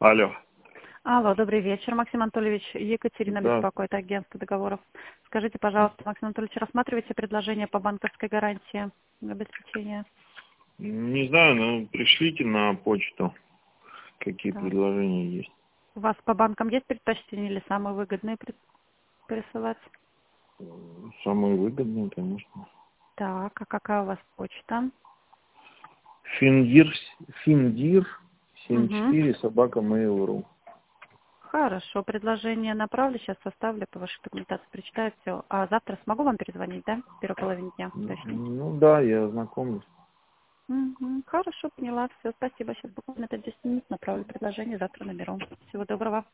Алло. Алло, добрый вечер, Максим Анатольевич. Екатерина Да. беспокоит, агентство договоров. Скажите, пожалуйста, Максим Анатольевич, рассматриваете предложение по банковской гарантии обеспечения? Не знаю, но пришлите на почту, какие Так. предложения есть. У вас по банкам есть предпочтения или самые выгодные присылать? Самые выгодные, конечно. Так, а какая у вас почта? Финдир Угу. 74 собака Mail.ru. Хорошо, предложение направлю, сейчас составлю по вашей документации, прочитаю все. А завтра смогу вам перезвонить, да? В первой половине дня, уточнить? Ну да, я ознакомлюсь. Угу. Хорошо, поняла, все, спасибо. Сейчас буквально 10 минут направлю предложение, завтра наберу. Всего доброго.